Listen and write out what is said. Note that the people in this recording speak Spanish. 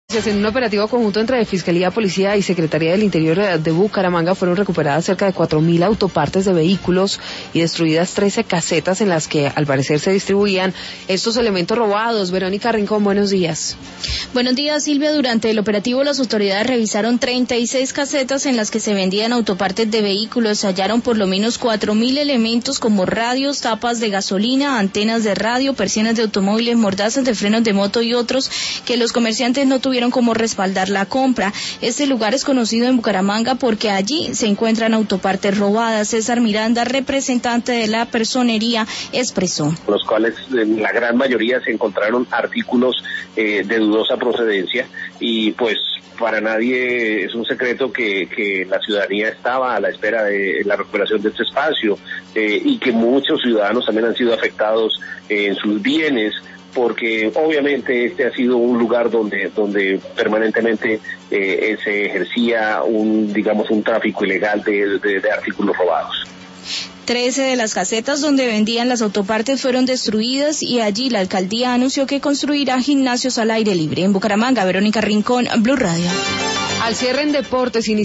En un operativo conjunto entre Fiscalía, Policía y Secretaría del Interior de Bucaramanga fueron recuperadas cerca de 4.000 autopartes de vehículos y destruidas 13 casetas en las que al parecer se distribuían estos elementos robados. Verónica Rincón, buenos días. Buenos días, Silvia. Durante el operativo las autoridades revisaron 36 casetas en las que se vendían autopartes de vehículos. Se hallaron por lo menos 4.000 elementos como radios, tapas de gasolina, antenas de radio, persianas de automóviles, mordazas de frenos de moto y otros que los comerciantes no tuvieron cómo respaldar la compra. Este lugar es conocido en Bucaramanga porque allí se encuentran autopartes robadas. César Miranda, representante de la personería, expresó. Los cuales en la gran mayoría se encontraron artículos de dudosa procedencia y pues para nadie es un secreto que la ciudadanía estaba a la espera de la recuperación de este espacio y que muchos ciudadanos también han sido afectados en sus bienes, porque obviamente este ha sido un lugar donde permanentemente se ejercía un tráfico ilegal de artículos robados. 13 de las casetas donde vendían las autopartes fueron destruidas y allí la alcaldía anunció que construirá gimnasios al aire libre. En Bucaramanga, Verónica Rincón, Blue Radio. Al cierre en deportes